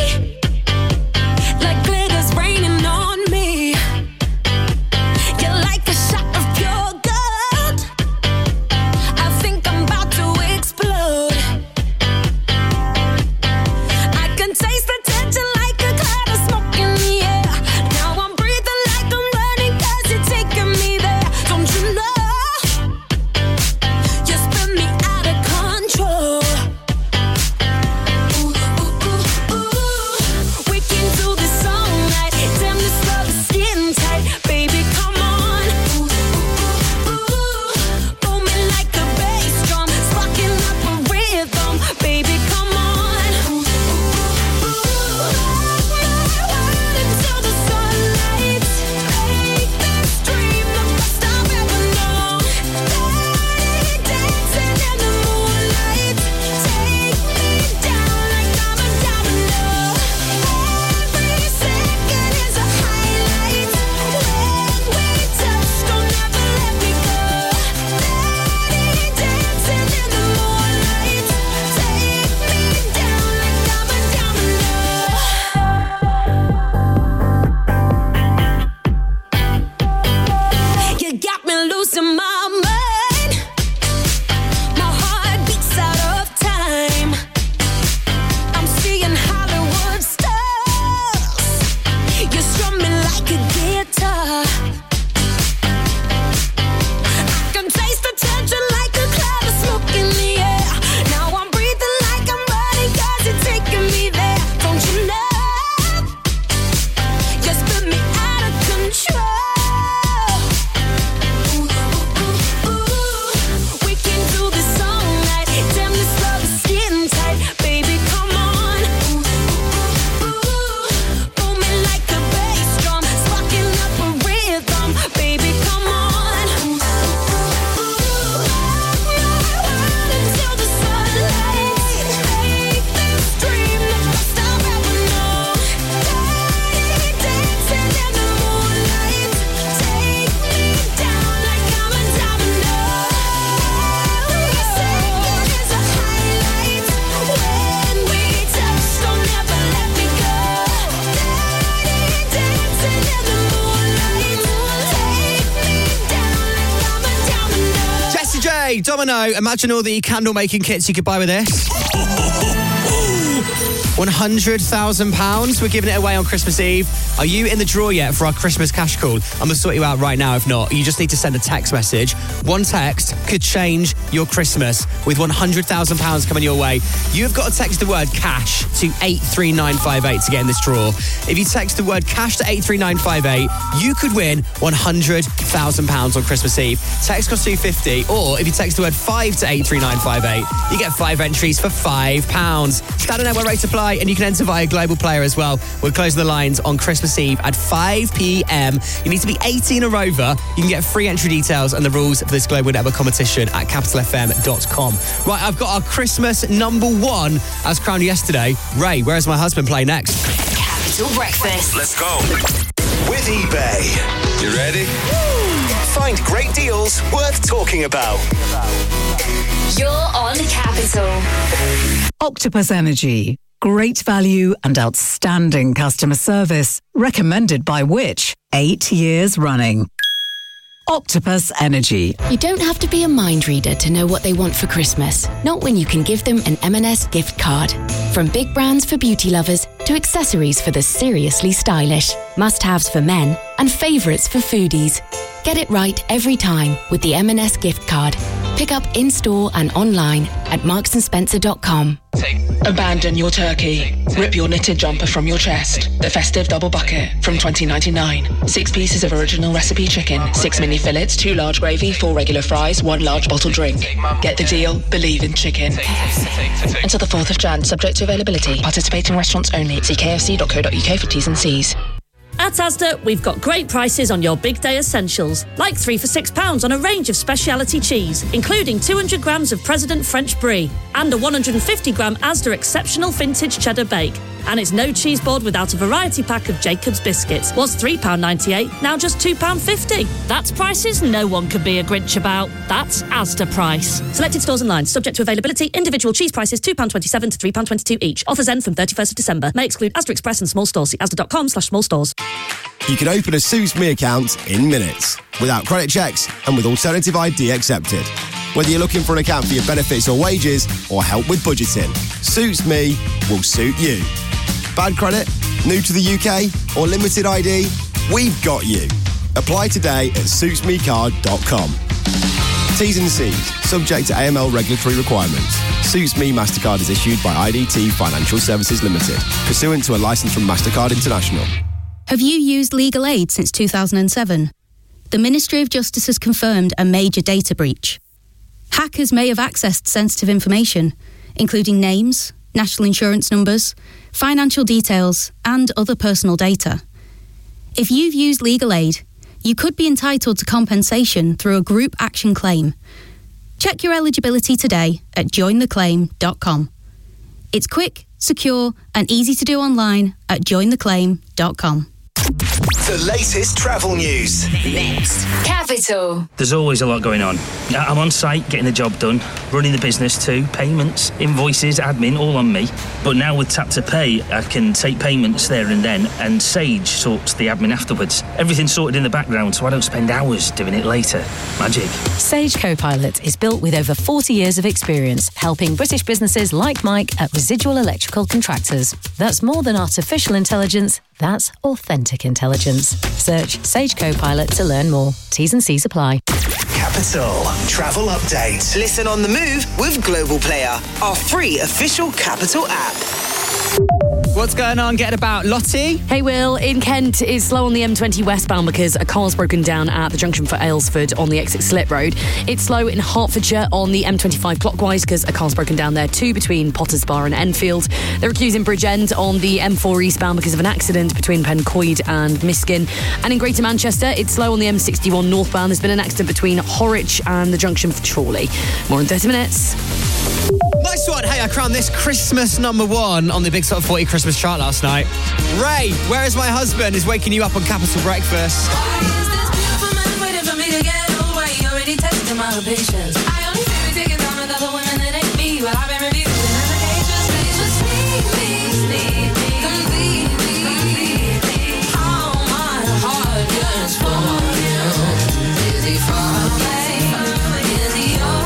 Speaker 10: like glitter's raining on me. You're like a shot of pure gold. I think I'm about to explode. I can taste the tension like a cloud of smoke in the air. Now I'm breathing like I'm running 'cause you're taking me there. Don't you know? You spin me out of control. Ooh, ooh, ooh, ooh. We can do this all night. Damn, this love is skin tight. Baby, come on. Ooh, ooh, ooh, ooh. Booming like a bass drum. Sparking up a rhythm. Baby, come on. Ooh, ooh, ooh, ooh. Rock my world until the sunlight. Make this dream the best I've ever known. Dirty dancing in the moonlight. Take me down like I'm a domino. Every second is a highlight. When we touch, don't ever let me go. Dirty dancing in the moonlight. Take me down like I'm a domino. You got me losing my mind. My heart beats out of time. I'm seeing Hollywood stars. You strum me like a guitar. I can taste the tension like a cloud of smoke in the air. Now I'm breathing like I'm running 'cause you're taking me there. Don't you know? You spin me out of control. Ooh, ooh, ooh,
Speaker 1: Mister J, Domino, imagine all the candle-making kits you could buy with this. one hundred thousand pounds. We're giving it away on Christmas Eve. Are you in the draw yet for our Christmas cash call? I'm going to sort you out right now. If not, you just need to send a text message. One text could change your Christmas with one hundred thousand pounds coming your way. You've got to text the word cash to eight three nine five eight to get in this draw. If you text the word cash to eight three nine five eight, you could win one hundred thousand pounds on Christmas Eve. Text costs two pounds fifty, or if you text the word five to eight three nine five eight, you get five entries for five pounds. Standard network rate apply, and you can enter via Global Player as well. We're closing the lines on Christmas Eve at five p.m. You need to be eighteen or over. You can get free entry details and the rules for this Global Network competition at capital f m dot com. Right, I've got our Christmas number one as crowned yesterday. Ray, Where's My Husband play next?
Speaker 9: Capital Breakfast.
Speaker 2: Let's go. With eBay. You ready? Find great deals worth talking about.
Speaker 9: You're on Capital.
Speaker 5: Octopus Energy. Great value and outstanding customer service. Recommended by which? Eight years running. Octopus Energy.
Speaker 17: You don't have to be a mind reader to know what they want for Christmas. Not when you can give them an M and S gift card. From big brands for beauty lovers to accessories for the seriously stylish. Must-haves for men and favourites for foodies. Get it right every time with the M and S gift card. Pick up in-store and online at marks and spencer dot com.
Speaker 22: Abandon your turkey. Rip your knitted jumper from your chest. The festive double bucket from twenty ninety-nine. Six pieces of original recipe chicken, six mini fillets, two large gravy, four regular fries, one large bottle drink. Get the deal, believe in chicken. Until the fourth of Jan, subject to availability. Participating restaurants only. See k f c dot co dot u k for T's and C's.
Speaker 23: At Asda, we've got great prices on your big day essentials, like three for six pounds on a range of speciality cheese, including two hundred grams of President French Brie and a one hundred fifty gram Asda Exceptional Vintage Cheddar Bake. And it's no cheese board without a variety pack of Jacob's biscuits. Was three pounds ninety-eight, now just two pounds fifty. That's prices no one can be a Grinch about. That's Asda price. Selected stores and lines, subject to availability. Individual cheese prices two pounds twenty-seven to three pounds twenty-two each. Offers end from thirty-first of December. May exclude Asda Express and small stores. See asda dot com slash small stores.
Speaker 24: You can open a Suits Me account in minutes, without credit checks and with alternative I D accepted. Whether you're looking for an account for your benefits or wages, or help with budgeting, Suits Me will suit you. Bad credit? New to the U K? Or limited I D? We've got you. Apply today at suits me card dot com. T's and C's, subject to A M L regulatory requirements. Suits Me MasterCard is issued by I D T Financial Services Limited, pursuant to a licence from MasterCard International.
Speaker 11: Have you used legal aid since two thousand seven? The Ministry of Justice has confirmed a major data breach. Hackers may have accessed sensitive information, including names, national insurance numbers, financial details, and other personal data. If you've used legal aid, you could be entitled to compensation through a group action claim. Check your eligibility today at join the claim dot com. It's quick, secure, and easy to do online at join the claim dot com.
Speaker 2: The latest travel news.
Speaker 9: Next. Capital.
Speaker 25: There's always a lot going on. I'm on site, getting the job done, running the business too, payments, invoices, admin, all on me. But now with Tap to Pay, I can take payments there and then, and Sage sorts the admin afterwards. Everything's sorted in the background, so I don't spend hours doing it later. Magic.
Speaker 26: Sage Copilot is built with over forty years of experience, helping British businesses like Mike at Residual Electrical Contractors. That's more than artificial intelligence, that's authentic intelligence. Search Sage Copilot to learn more. T's and C's apply.
Speaker 2: Capital Travel Update.
Speaker 3: Listen on the move with Global Player, our free official Capital app.
Speaker 1: What's going on? Get about Lottie.
Speaker 19: Hey Will, in Kent it's slow on the M twenty westbound because a car's broken down at the junction for Aylesford on the exit Slip Road. It's slow in Hertfordshire on the M twenty-five clockwise because a car's broken down there too between Potters Bar and Enfield. They're accusing Bridgend on the M four eastbound because of an accident between Pencoed and Miskin. And in Greater Manchester it's slow on the M sixty-one northbound. There's been an accident between Horwich and the junction for Chorley. More in thirty minutes.
Speaker 1: Nice one. Hey, I crowned this Christmas number one on the Big Top forty Christmas chart last night. Ray, Where Is My Husband is waking you up on Capital Breakfast.
Speaker 10: Why is this beautiful man waiting for me to get away? Already testing my patience. I only see me taking down with other women that ain't me, but I've been reviewing applications. Please just leave me, leave me, completely. All my heart yearns for you. Is he far away? Is he yours?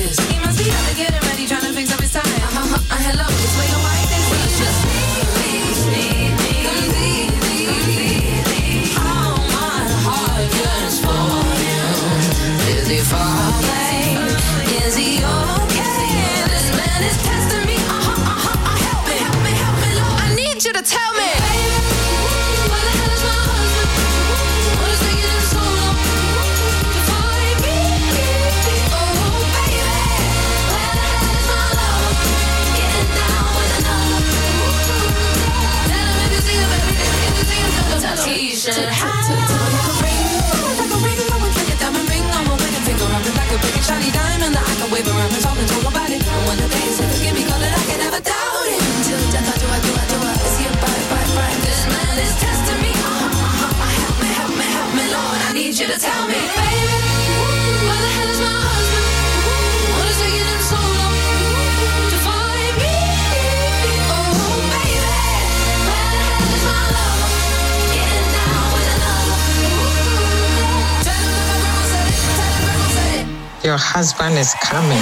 Speaker 10: this. He must be out to getting ready, trying to fix up his tie. Uh-huh, uh, hello, it's way to white this. Well, it's just me, me, me, me, me, me, me. All my heart yearns for him. Is he far away? Is he okay? This man is testing me. Uh-huh, uh-huh, uh, help me, help me, help me, Lord. I need you to tell me. Where the hell is my husband? What is taking him so long to find me? Oh, baby, where the hell is my love? Getting down with another. Tell him if you see him, baby, if you see him, tell him. He should have like a ring, like a ring. I would like a diamond ring on my wedding finger. I'm like a big shiny diamond that I can wave around and talk and talk about it. And when the day said forgive me, call it, I can never doubt it. Until death, I do, I do, I do, I is he a bite, bite, bite? This man is testing me. Uh-huh, uh-huh, uh, help me, help me, help me, Lord. I need you to tell me, baby, where the hell is my husband? What is taking him so long to find me? Oh, baby, where the hell is my love? Getting down with another. Tell him that my grandma said it. Tell him grandma said it.
Speaker 7: Your husband is coming.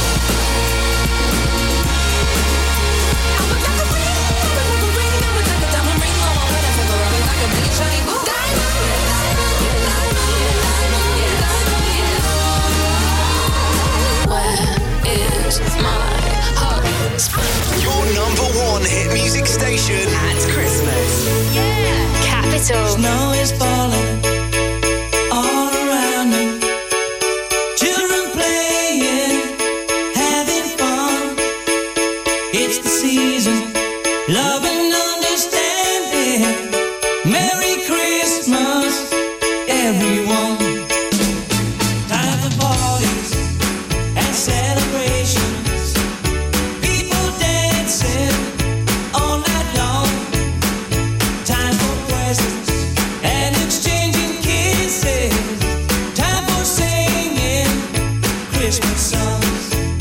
Speaker 2: Your number one hit music station at Christmas.
Speaker 9: Yeah. Capital.
Speaker 21: Snow is falling all around me. Children playing, having fun. It's the season, love and understanding. Merry Christmas, everyone. Time for parties and celebrations. People dancing all night long. Time for presents and exchanging kisses. Time for singing Christmas songs.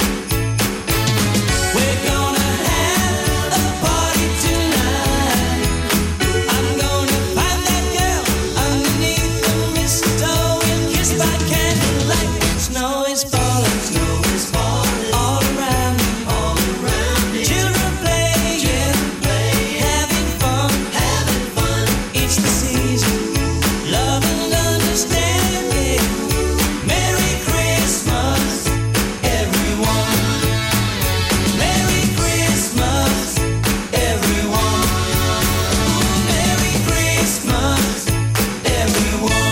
Speaker 21: We're gonna have a party tonight. I'm gonna find that girl underneath the mistletoe and kiss by candlelight. Snow is falling, snow is falling all around me, all around me. Children playing, having fun, having fun. It's the season, love and understanding. Merry Christmas, everyone. Merry Christmas, everyone. Merry Christmas, everyone.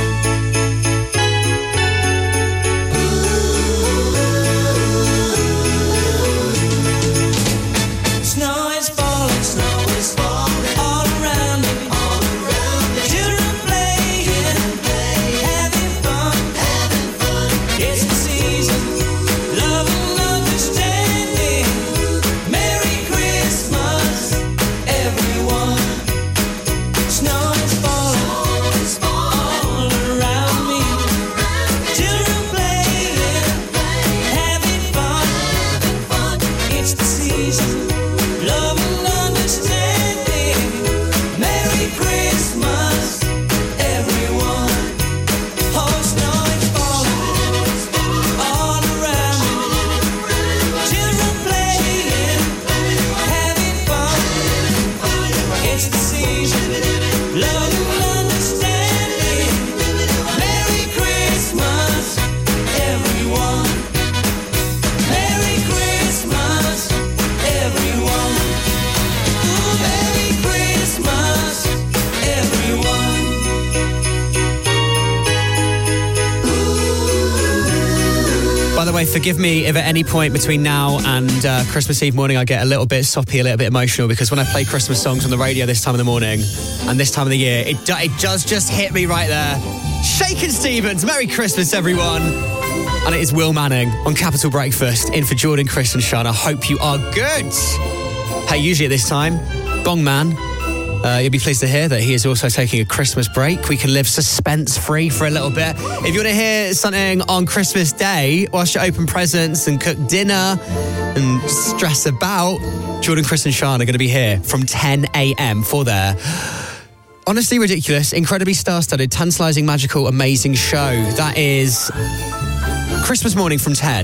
Speaker 21: Snow is falling, snow is falling all around me, all around me. Children playing, having fun, having fun. It's the season, love and understanding. Merry Christmas, everyone. Snow is falling, all around me. Children playing, having fun, it's the season, love and understanding. Merry Christmas, everyone. Oh, snow is falling all around me. Children playing, having fun. It's the season, love and understanding. Merry Christmas, everyone. Merry Christmas, everyone. Ooh, Merry Christmas, everyone.
Speaker 1: By the way, forgive me if at any point between now and uh, Christmas Eve morning I get a little bit soppy, a little bit emotional, because when I play Christmas songs on the radio this time of the morning and this time of the year, it, do, it does just hit me right there. Shakin' Stevens, Merry Christmas, everyone. And it is Will Manning on Capital Breakfast, in for Jordan, Chris and Sean. I hope you are good. Hey, usually at this time, Bong Man, uh, you'll be pleased to hear that he is also taking a Christmas break. We can live suspense-free for a little bit. If you want to hear something on Christmas Day, whilst you open presents and cook dinner and stress about, Jordan, Chris and Sean are going to be here from ten a.m. for their honestly ridiculous, incredibly star-studded, tantalising, magical, amazing show. That is Christmas morning from ten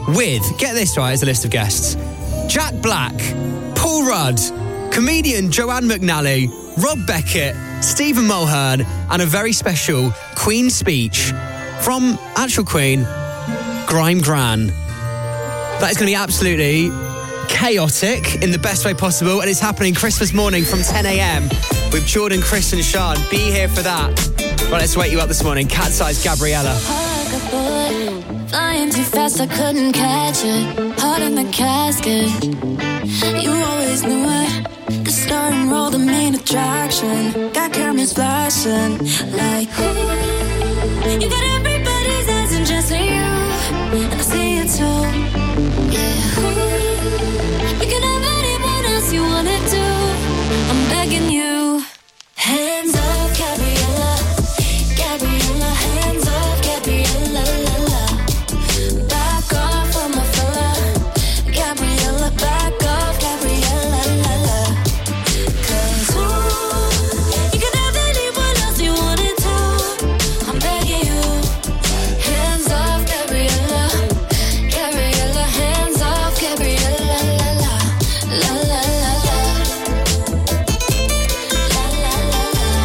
Speaker 1: with, get this right as a list of guests, Jack Black, Paul Rudd, comedian Joanne McNally, Rob Beckett, Stephen Mulhern, and a very special Queen speech from actual Queen, Grime Gran. That is going to be absolutely chaotic in the best way possible, and it's happening Christmas morning from ten a.m. with Jordan, Chris and Sean. Be here for that. Right, let's wake you up this morning. Cat's Eyes, Gabriella.
Speaker 4: Flying too fast, I couldn't catch it. Heart in the casket. You always knew it. The star and roll, the main attraction. Got cameras flashing like ooh. You got everybody's eyes and just you. And I see it too. Yeah. Ooh. You can have anyone else you wanna do. I'm begging you. Hands up, Gabriella. Gabriella, hands up, Gabriella. La, la. Back off from my fella. Gabriella, back off, Gabriella. La, la. Cause ooh, you can have anyone else you wanted to. I'm begging you. Hands off, Gabriella. Gabriella, hands off, Gabriella. La, la. La, la, la, la. La, la, la,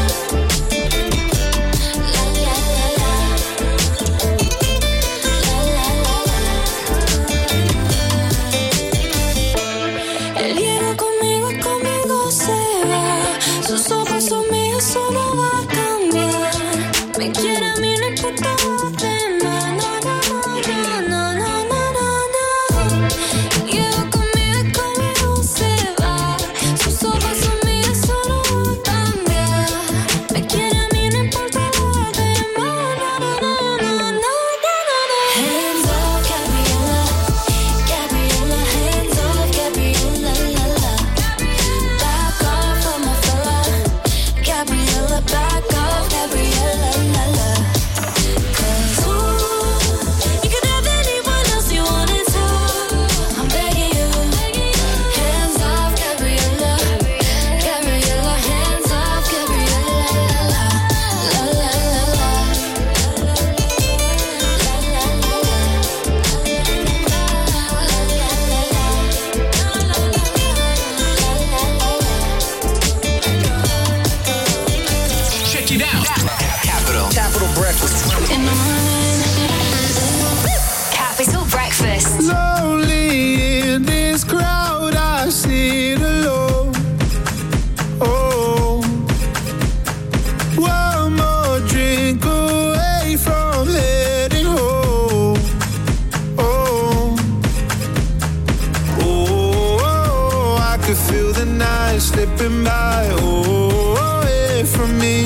Speaker 4: Él viene conmigo y conmigo se va. Sus ojos son míos, eso no va a cambiar. Me quiere a mí, no importa los demás. No, no, no, no, no, no, no, no. Él viene conmigo y conmigo se va. Sus ojos son míos, eso no va a cambiar. Me quiere a mí, no importa los demás. No, no, no, no, no, no, no. Hands up, Gabriella. Gabriella, hands up, Gabriella, la, la. Back off from my fella. Gabriella, back off, Gabriella, la, la. Cause ooh, you can have anyone else you wanted to. I'm begging you. Hands off, Gabriella. Gabriella, hands off, Gabriella, la, la. La, la, la, la.
Speaker 12: Check it out. Capital. Capital Breakfast.
Speaker 4: In the morning.
Speaker 9: Capital Breakfast.
Speaker 6: Lonely in this crowd, I sit alone. Oh, one more drink away from heading home. Oh, oh, I could feel the night slipping by. Oh, away from me.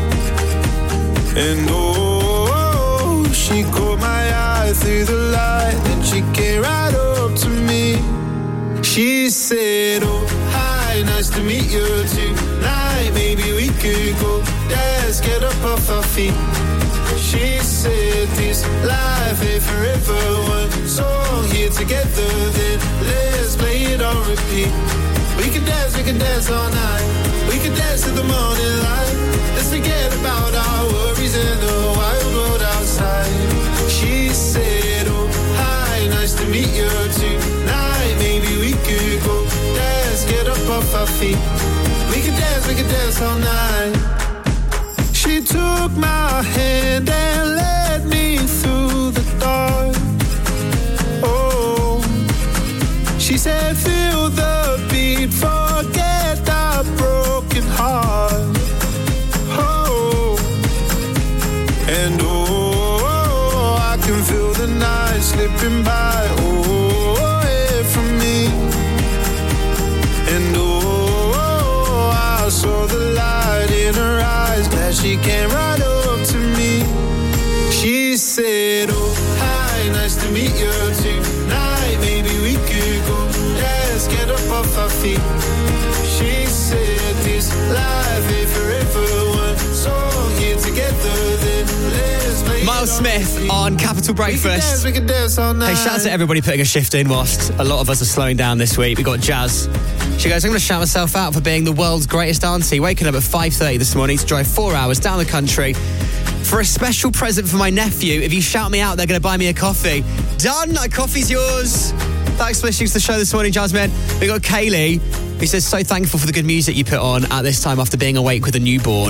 Speaker 6: And oh, she caught my eye through the light, and she came right up to me. She said, oh, hi, nice to meet you tonight. Maybe we could go dance, get up off our feet. She said, this life ain't forever. One song here together, then let's play it on repeat. We can dance, we can dance all night. We can dance to the morning light. Let's forget about our worries in the wild world outside. She said, oh, hi, nice to meet you tonight. Maybe we could go dance, get up off our feet. We can dance, we can dance all night. She took my hand and led me through the dark. Oh, she said, feel the beat, forget the broken heart. Oh, and oh, I can feel the night slipping by. Oh, away from me. And oh, I saw the light in her eyes. Glad she came right up to me. She said, oh, hi, nice to meet you tonight. Maybe we could go dance, get up off our feet. She said, this life ain't forever. One song here together, then let's play.
Speaker 1: Miles Smith on Capital Breakfast.
Speaker 6: We can dance all night.
Speaker 1: Hey, shout out to everybody putting a shift in whilst a lot of us are slowing down this week. We got Jazz. She goes, I'm going to shout myself out for being the world's greatest auntie. Waking up at five thirty this morning to drive four hours down the country for a special present for my nephew. If you shout me out, they're going to buy me a coffee. Done. That coffee's yours. Thanks for listening to the show this morning, Jasmine. We got Kaylee, who says, so thankful for the good music you put on at this time after being awake with a newborn.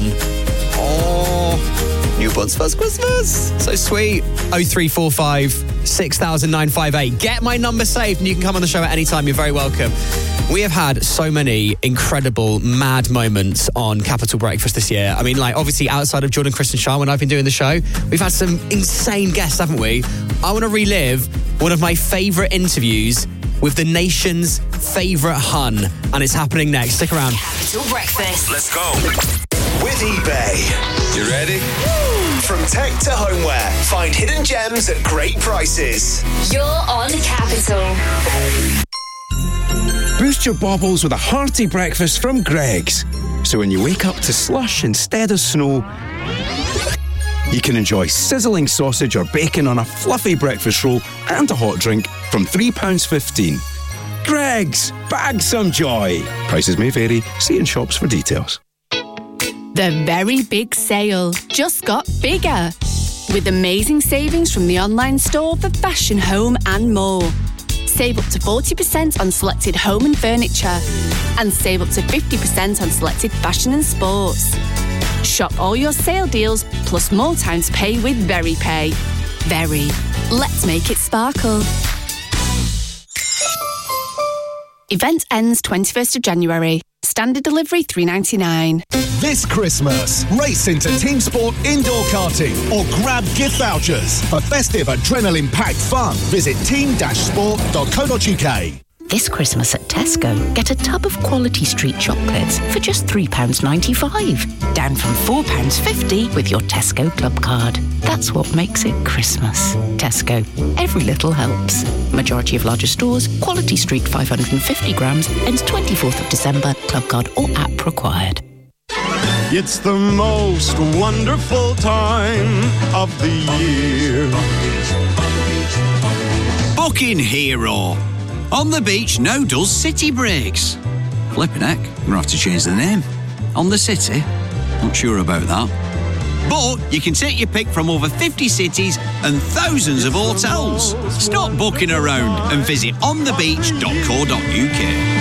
Speaker 1: Oh, newborn's first Christmas. So sweet. oh three four five, six thousand nine five eight. Get my number saved and you can come on the show at any time. You're very welcome. We have had so many incredible, mad moments on Capital Breakfast this year. I mean, like, obviously, outside of Jordan, Chris and Sean, when I've been doing the show, we've had some insane guests, haven't we? I want to relive one of my favourite interviews with the nation's favourite Hun, and it's happening next. Stick around.
Speaker 9: Capital Breakfast.
Speaker 2: Let's go. With eBay. You ready? From tech to homeware, find hidden gems at great prices.
Speaker 9: You're on Capital.
Speaker 8: Boost your baubles with a hearty breakfast from Greggs. So when you wake up to slush instead of snow, you can enjoy sizzling sausage or bacon on a fluffy breakfast roll and a hot drink from three pounds fifteen. Greggs, bag some joy. Prices may vary. See in shops for details.
Speaker 13: The very big sale just got bigger. With amazing savings from the online store for fashion, home and more. Save up to forty percent on selected home and furniture. And save up to fifty percent on selected fashion and sports. Shop all your sale deals plus more time to pay with VeryPay. Very. Let's make it sparkle. Event ends twenty-first of January. Standard delivery three ninety-nine.
Speaker 14: This Christmas, race into Team Sport indoor karting or grab gift vouchers. For festive adrenaline-packed fun, visit team dash sport dot co dot uk.
Speaker 15: This Christmas at Tesco, get a tub of Quality Street chocolates for just three pounds ninety-five, down from four pounds fifty with your Tesco Club card. That's what makes it Christmas. Tesco. Every little helps. Majority of larger stores, Quality Street five hundred fifty grams, ends twenty-fourth of December, club card or app required.
Speaker 16: It's the most wonderful time of the year.
Speaker 18: Booking Hero. On the beach now does city breaks. Flipping heck, we're going to have to change the name. On the City? Not sure about that. But you can take your pick from over fifty cities and thousands of hotels. Stop booking around and visit on the beach dot co dot uk.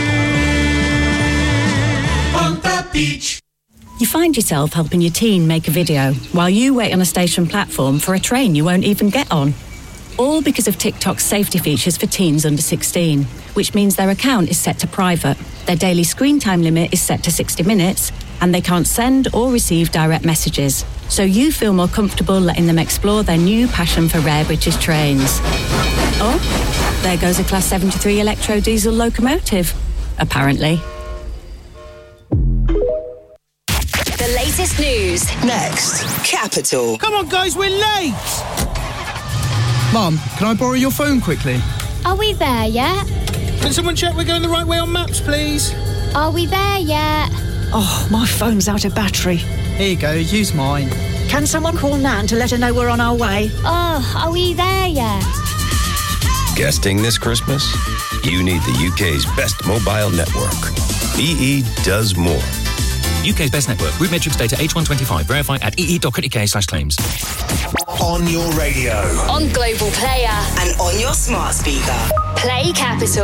Speaker 21: On the beach.
Speaker 26: You find yourself helping your teen make a video while you wait on a station platform for a train you won't even get on. All because of TikTok's safety features for teens under sixteen, which means their account is set to private, their daily screen time limit is set to sixty minutes, and they can't send or receive direct messages. So you feel more comfortable letting them explore their new passion for rare British trains. Oh, there goes a Class seventy-three electro-diesel locomotive, apparently.
Speaker 9: The latest news.
Speaker 3: Next, Capital.
Speaker 27: Come on, guys, we're late! Mum, can I borrow your phone quickly?
Speaker 28: Are we there yet?
Speaker 27: Can someone check we're going the right way on maps, please?
Speaker 28: Are we there yet?
Speaker 29: Oh, my phone's out of battery.
Speaker 27: Here you go, use mine.
Speaker 29: Can someone call Nan to let her know we're on our way?
Speaker 28: Oh, are we there yet?
Speaker 30: Guesting this Christmas? You need the U K's best mobile network. E E does more.
Speaker 31: U K's best network. Root Matrix data H one twenty-five. Verify at ee dot co dot uk slash claims.
Speaker 2: On your radio.
Speaker 9: On Global Player.
Speaker 3: And on your smart speaker.
Speaker 9: Play Capital.